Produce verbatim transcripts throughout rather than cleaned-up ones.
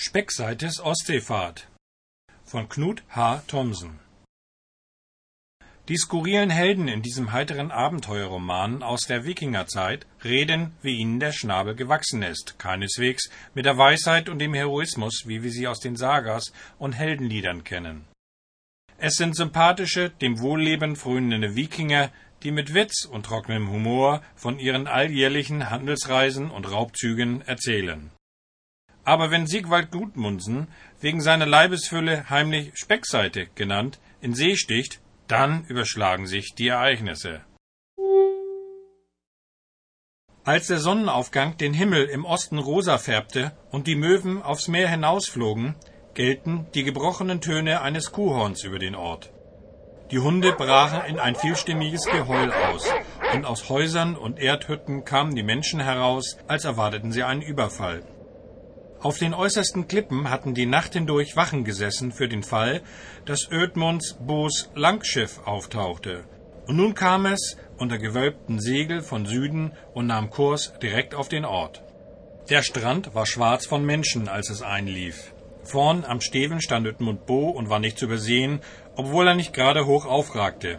Speckseites Ostseefahrt von Knut H. Thomsen. Die skurrilen Helden in diesem heiteren Abenteuerroman aus der Wikingerzeit reden, wie ihnen der Schnabel gewachsen ist, keineswegs mit der Weisheit und dem Heroismus, wie wir sie aus den Sagas und Heldenliedern kennen. Es sind sympathische, dem Wohlleben frönende Wikinger, die mit Witz und trockenem Humor von ihren alljährlichen Handelsreisen und Raubzügen erzählen. Aber wenn Sigvald Gudmundsen, wegen seiner Leibesfülle heimlich Speckseite genannt, in See sticht, dann überschlagen sich die Ereignisse. Als der Sonnenaufgang den Himmel im Osten rosa färbte und die Möwen aufs Meer hinausflogen, gellten die gebrochenen Töne eines Kuhhorns über den Ort. Die Hunde brachen in ein vielstimmiges Geheul aus, und aus Häusern und Erdhütten kamen die Menschen heraus, als erwarteten sie einen Überfall. Auf den äußersten Klippen hatten die Nacht hindurch Wachen gesessen für den Fall, dass Ödmunds Boos Langschiff auftauchte. Und nun kam es unter gewölbten Segel von Süden und nahm Kurs direkt auf den Ort. Der Strand war schwarz von Menschen, als es einlief. Vorn am Steven stand Ödmund Bo und war nicht zu übersehen, obwohl er nicht gerade hoch aufragte.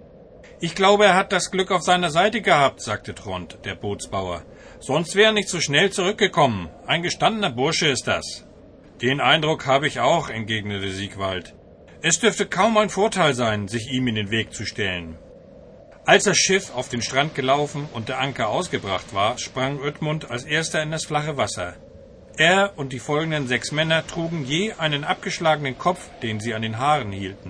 »Ich glaube, er hat das Glück auf seiner Seite gehabt«, sagte Trond, der Bootsbauer. »Sonst wäre er nicht so schnell zurückgekommen. Ein gestandener Bursche ist das.« »Den Eindruck habe ich auch«, entgegnete Sigvald. »Es dürfte kaum ein Vorteil sein, sich ihm in den Weg zu stellen.« Als das Schiff auf den Strand gelaufen und der Anker ausgebracht war, sprang Ödmund als erster in das flache Wasser. Er und die folgenden sechs Männer trugen je einen abgeschlagenen Kopf, den sie an den Haaren hielten.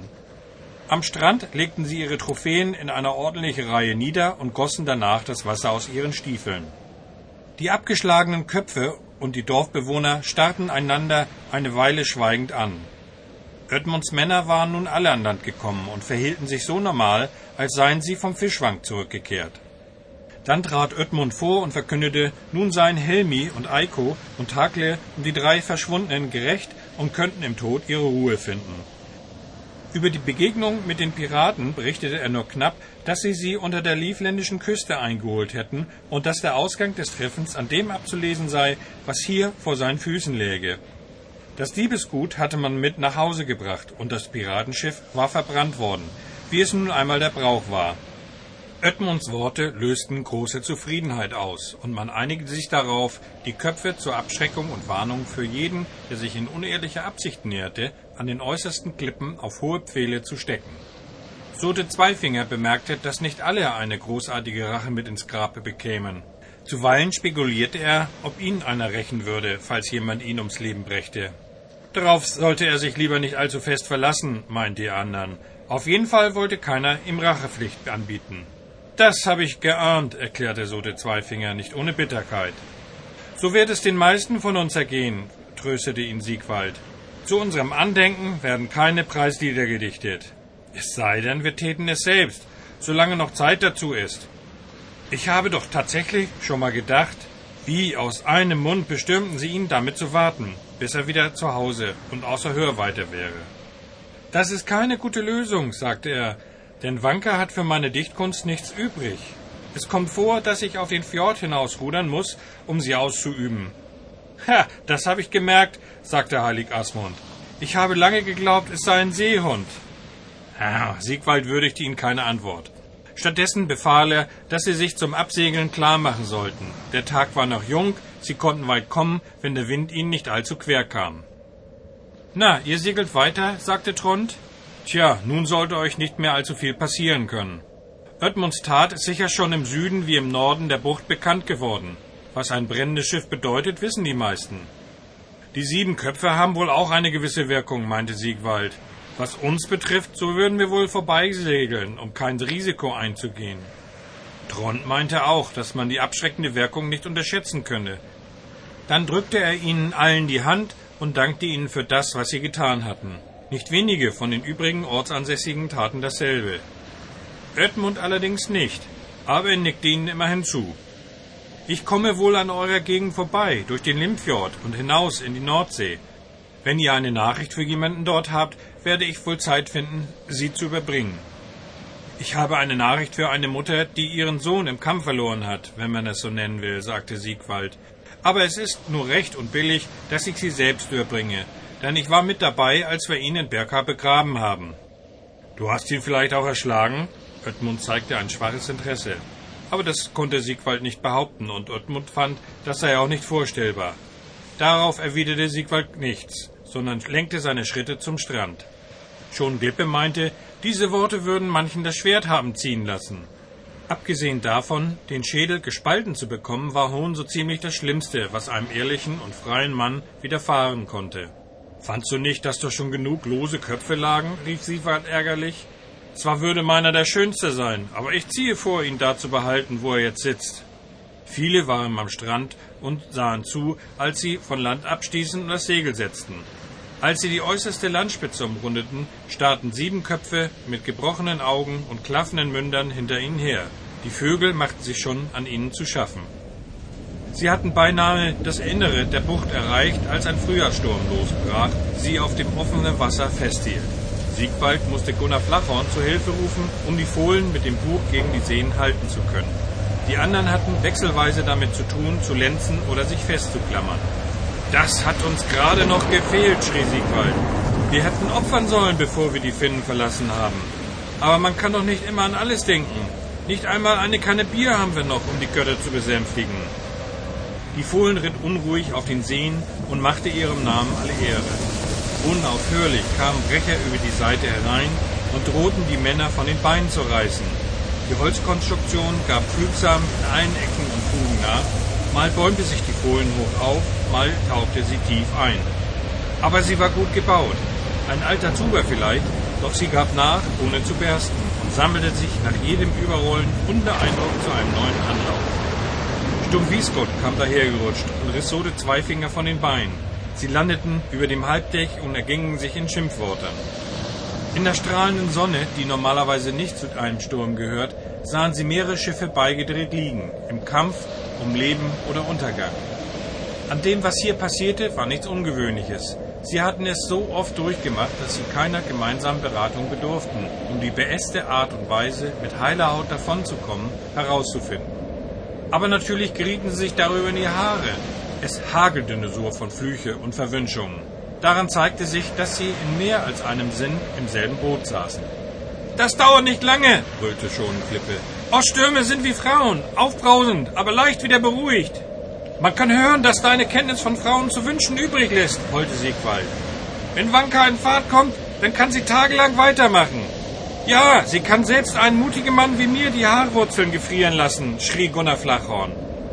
Am Strand legten sie ihre Trophäen in einer ordentlichen Reihe nieder und gossen danach das Wasser aus ihren Stiefeln. Die abgeschlagenen Köpfe und die Dorfbewohner starrten einander eine Weile schweigend an. Ödmunds Männer waren nun alle an Land gekommen und verhielten sich so normal, als seien sie vom Fischfang zurückgekehrt. Dann trat Ödmund vor und verkündete, nun seien Helmi und Eiko und Hakle und die drei Verschwundenen gerecht und könnten im Tod ihre Ruhe finden. Über die Begegnung mit den Piraten berichtete er nur knapp, dass sie sie unter der livländischen Küste eingeholt hätten und dass der Ausgang des Treffens an dem abzulesen sei, was hier vor seinen Füßen läge. Das Diebesgut hatte man mit nach Hause gebracht und das Piratenschiff war verbrannt worden, wie es nun einmal der Brauch war. Ödmunds Worte lösten große Zufriedenheit aus, und man einigte sich darauf, die Köpfe zur Abschreckung und Warnung für jeden, der sich in unehrlicher Absicht näherte, an den äußersten Klippen auf hohe Pfähle zu stecken. Sote Zweifinger bemerkte, dass nicht alle eine großartige Rache mit ins Grab bekämen. Zuweilen spekulierte er, ob ihn einer rächen würde, falls jemand ihn ums Leben brächte. Darauf sollte er sich lieber nicht allzu fest verlassen, meinten die anderen. Auf jeden Fall wollte keiner ihm Rachepflicht anbieten. »Das habe ich geahnt«, erklärte Sote Zweifinger, nicht ohne Bitterkeit. »So wird es den meisten von uns ergehen«, tröstete ihn Sigvald. »Zu unserem Andenken werden keine Preislieder gedichtet. Es sei denn, wir täten es selbst, solange noch Zeit dazu ist. Ich habe doch tatsächlich schon mal gedacht, wie aus einem Mund bestürmten sie ihn, damit zu warten, bis er wieder zu Hause und außer Hörweite wäre.« »Das ist keine gute Lösung«, sagte er, »denn Wanka hat für meine Dichtkunst nichts übrig. Es kommt vor, dass ich auf den Fjord hinausrudern muss, um sie auszuüben.« »Ha, das habe ich gemerkt«, sagte Heilig Asmund. »Ich habe lange geglaubt, es sei ein Seehund.« Ah, Sigvald würdigte ihn keine Antwort. Stattdessen befahl er, dass sie sich zum Absegeln klar machen sollten. Der Tag war noch jung, sie konnten weit kommen, wenn der Wind ihnen nicht allzu quer kam. »Na, ihr segelt weiter«, sagte Trond. »Tja, nun sollte euch nicht mehr allzu viel passieren können. Ödmunds Tat ist sicher schon im Süden wie im Norden der Bucht bekannt geworden. Was ein brennendes Schiff bedeutet, wissen die meisten.« »Die sieben Köpfe haben wohl auch eine gewisse Wirkung«, meinte Sigvald. »Was uns betrifft, so würden wir wohl vorbeisegeln, um kein Risiko einzugehen.« Trond meinte auch, dass man die abschreckende Wirkung nicht unterschätzen könne. Dann drückte er ihnen allen die Hand und dankte ihnen für das, was sie getan hatten. Nicht wenige von den übrigen Ortsansässigen taten dasselbe. Ödmund allerdings nicht, aber er nickte ihnen immerhin zu. »Ich komme wohl an eurer Gegend vorbei, durch den Limfjord und hinaus in die Nordsee. Wenn ihr eine Nachricht für jemanden dort habt, werde ich wohl Zeit finden, sie zu überbringen.« »Ich habe eine Nachricht für eine Mutter, die ihren Sohn im Kampf verloren hat, wenn man es so nennen will«, sagte Sigvald. Aber es ist nur recht und billig, dass ich sie selbst überbringe, denn ich war mit dabei, als wir ihn in Berka begraben haben. Du hast ihn vielleicht auch erschlagen? Oedmund zeigte ein schwaches Interesse. Aber das konnte Sigvald nicht behaupten, und Oedmund fand, das sei auch nicht vorstellbar. Darauf erwiderte Sigvald nichts, sondern lenkte seine Schritte zum Strand. Schon Glippe meinte, diese Worte würden manchen das Schwert haben ziehen lassen. Abgesehen davon, den Schädel gespalten zu bekommen, war Hohn so ziemlich das Schlimmste, was einem ehrlichen und freien Mann widerfahren konnte. »Fandst du nicht, dass doch schon genug lose Köpfe lagen?« rief Sigvald ärgerlich. »Zwar würde meiner der schönste sein, aber ich ziehe vor, ihn da zu behalten, wo er jetzt sitzt.« Viele waren am Strand und sahen zu, als sie von Land abstießen und das Segel setzten. Als sie die äußerste Landspitze umrundeten, starrten sieben Köpfe mit gebrochenen Augen und klaffenden Mündern hinter ihnen her. Die Vögel machten sich schon an ihnen zu schaffen. Sie hatten beinahe das Innere der Bucht erreicht, als ein Frühjahrssturm losbrach, sie auf dem offenen Wasser festhielt. Sigvald musste Gunnar Flachhorn zur Hilfe rufen, um die Fohlen mit dem Buch gegen die Seen halten zu können. Die anderen hatten wechselweise damit zu tun, zu lenzen oder sich festzuklammern. »Das hat uns gerade noch gefehlt«, schrie Sigvald. »Wir hätten opfern sollen, bevor wir die Finnen verlassen haben. Aber man kann doch nicht immer an alles denken. Nicht einmal eine Kanne Bier haben wir noch, um die Götter zu besänftigen.« Die Fohlen ritt unruhig auf den Seen und machte ihrem Namen alle Ehre. Unaufhörlich kamen Brecher über die Seite herein und drohten die Männer von den Beinen zu reißen. Die Holzkonstruktion gab fügsam in allen Ecken und Fugen nach. Mal bäumte sich die Fohlen hoch auf, mal tauchte sie tief ein. Aber sie war gut gebaut. Ein alter Zuber vielleicht, doch sie gab nach, ohne zu bersten, und sammelte sich nach jedem Überrollen unter Eindruck zu einem neuen Anlauf. Sturm Wiesgott kam dahergerutscht und riss so die zwei Finger von den Beinen. Sie landeten über dem Halbdeck und ergingen sich in Schimpfwörtern. In der strahlenden Sonne, die normalerweise nicht zu einem Sturm gehört, sahen sie mehrere Schiffe beigedreht liegen, im Kampf um Leben oder Untergang. An dem, was hier passierte, war nichts Ungewöhnliches. Sie hatten es so oft durchgemacht, dass sie keiner gemeinsamen Beratung bedurften, um die beste Art und Weise, mit heiler Haut davonzukommen, herauszufinden. Aber natürlich gerieten sie sich darüber in die Haare. Es hagelte nur so von Flüche und Verwünschungen. Daran zeigte sich, dass sie in mehr als einem Sinn im selben Boot saßen. »Das dauert nicht lange«, brüllte Schonenklippe. »Oststürme sind wie Frauen, aufbrausend, aber leicht wieder beruhigt.« »Man kann hören, dass deine Kenntnis von Frauen zu wünschen übrig lässt«, heulte Sigvald. »Wenn Wanka in Fahrt kommt, dann kann sie tagelang weitermachen.« »Ja, sie kann selbst einen mutigen Mann wie mir die Haarwurzeln gefrieren lassen«, schrie Gunnar Flachhorn.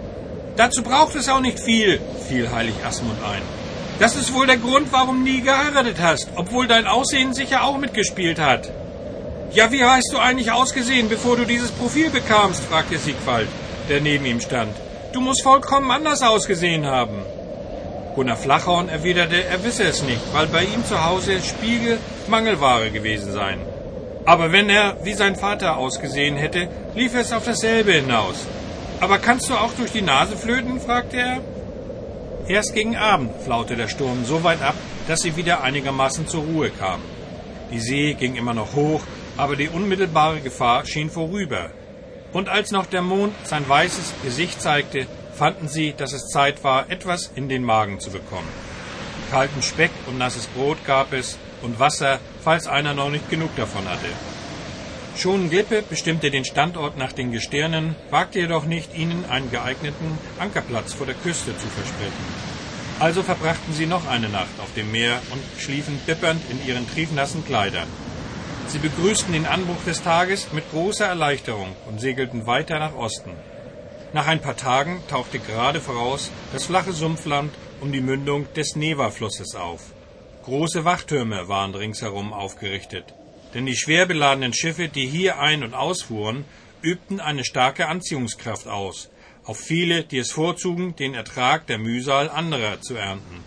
»Dazu braucht es auch nicht viel«, fiel Heilig Asmund ein. »Das ist wohl der Grund, warum du nie geheiratet hast, obwohl dein Aussehen sicher auch mitgespielt hat.« »Ja, wie hast du eigentlich ausgesehen, bevor du dieses Profil bekamst?« fragte Sigvald, der neben ihm stand. »Du musst vollkommen anders ausgesehen haben.« Gunnar Flachhorn erwiderte, er wisse es nicht, weil bei ihm zu Hause Spiegel Mangelware gewesen seien. Aber wenn er, wie sein Vater, ausgesehen hätte, lief es auf dasselbe hinaus. »Aber kannst du auch durch die Nase flöten?« fragte er. Erst gegen Abend flaute der Sturm so weit ab, dass sie wieder einigermaßen zur Ruhe kamen. Die See ging immer noch hoch, aber die unmittelbare Gefahr schien vorüber. Und als noch der Mond sein weißes Gesicht zeigte, fanden sie, dass es Zeit war, etwas in den Magen zu bekommen. Kalten Speck und nasses Brot gab es und Wasser, falls einer noch nicht genug davon hatte. Schonenklippe bestimmte den Standort nach den Gestirnen, wagte jedoch nicht, ihnen einen geeigneten Ankerplatz vor der Küste zu versprechen. Also verbrachten sie noch eine Nacht auf dem Meer und schliefen bibbernd in ihren triefnassen Kleidern. Sie begrüßten den Anbruch des Tages mit großer Erleichterung und segelten weiter nach Osten. Nach ein paar Tagen tauchte gerade voraus das flache Sumpfland um die Mündung des Neva-Flusses auf. Große Wachtürme waren ringsherum aufgerichtet, denn die schwer beladenen Schiffe, die hier ein- und ausfuhren, übten eine starke Anziehungskraft aus, auf viele, die es vorzugen, den Ertrag der Mühsal anderer zu ernten.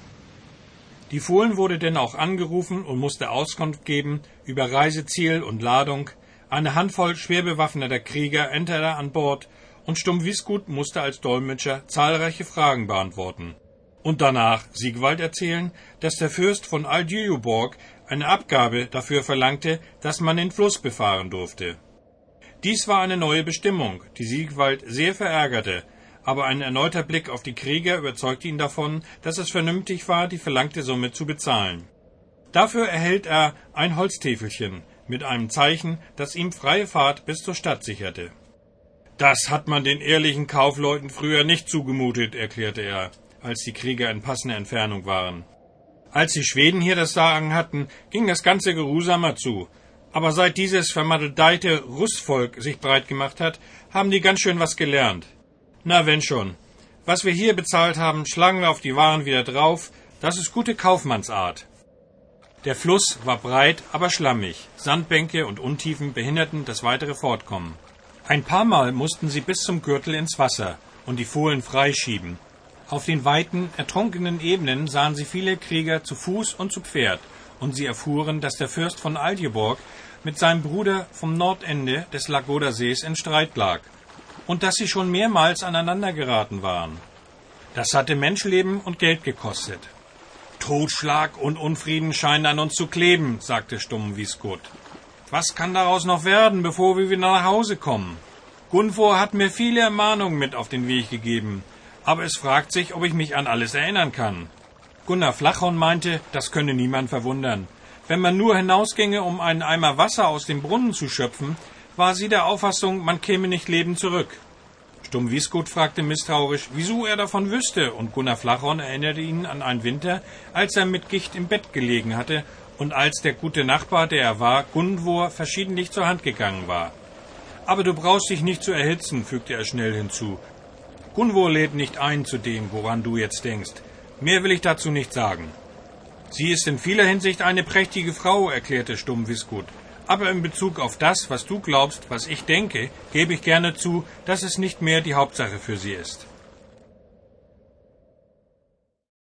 Die Fohlen wurde denn auch angerufen und musste Auskunft geben über Reiseziel und Ladung. Eine Handvoll schwer bewaffneter Krieger enterte an Bord und Sturm Wiesgud musste als Dolmetscher zahlreiche Fragen beantworten. Und danach Sigvald erzählen, dass der Fürst von Aldjöjuborg eine Abgabe dafür verlangte, dass man den Fluss befahren durfte. Dies war eine neue Bestimmung, die Sigvald sehr verärgerte, aber ein erneuter Blick auf die Krieger überzeugte ihn davon, dass es vernünftig war, die verlangte Summe zu bezahlen. Dafür erhält er ein Holztäfelchen mit einem Zeichen, das ihm freie Fahrt bis zur Stadt sicherte. »Das hat man den ehrlichen Kaufleuten früher nicht zugemutet«, erklärte er, als die Krieger in passender Entfernung waren. Als die Schweden hier das Sagen hatten, ging das Ganze geruhsamer zu. Aber seit dieses vermadedeite Russvolk sich breit gemacht hat, haben die ganz schön was gelernt. Na, wenn schon. Was wir hier bezahlt haben, schlagen wir auf die Waren wieder drauf. Das ist gute Kaufmannsart. Der Fluss war breit, aber schlammig. Sandbänke und Untiefen behinderten das weitere Fortkommen. Ein paar Mal mussten sie bis zum Gürtel ins Wasser und die Fohlen freischieben. Auf den weiten, ertrunkenen Ebenen sahen sie viele Krieger zu Fuß und zu Pferd, und sie erfuhren, dass der Fürst von Aldeburgh mit seinem Bruder vom Nordende des Lagoda-Sees in Streit lag, und dass sie schon mehrmals aneinander geraten waren. Das hatte Menschenleben und Geld gekostet. »Totschlag und Unfrieden scheinen an uns zu kleben«, sagte Stumm Wiskut. »Was kann daraus noch werden, bevor wir wieder nach Hause kommen? Gunvor hat mir viele Ermahnungen mit auf den Weg gegeben, aber es fragt sich, ob ich mich an alles erinnern kann.« Gunnar Flachhorn meinte, das könne niemand verwundern. Wenn man nur hinausginge, um einen Eimer Wasser aus dem Brunnen zu schöpfen, war sie der Auffassung, man käme nicht lebend zurück. Stumm Wiskut fragte misstrauisch, wieso er davon wüsste, und Gunnar Flachhorn erinnerte ihn an einen Winter, als er mit Gicht im Bett gelegen hatte und als der gute Nachbar, der er war, Gunvor, verschiedentlich zur Hand gegangen war. »Aber du brauchst dich nicht zu erhitzen«, fügte er schnell hinzu. »Gunvor lädt nicht ein zu dem, woran du jetzt denkst. Mehr will ich dazu nicht sagen.« »Sie ist in vieler Hinsicht eine prächtige Frau«, erklärte Stumm Wiskut. »Aber in Bezug auf das, was du glaubst, was ich denke, gebe ich gerne zu, dass es nicht mehr die Hauptsache für sie ist.«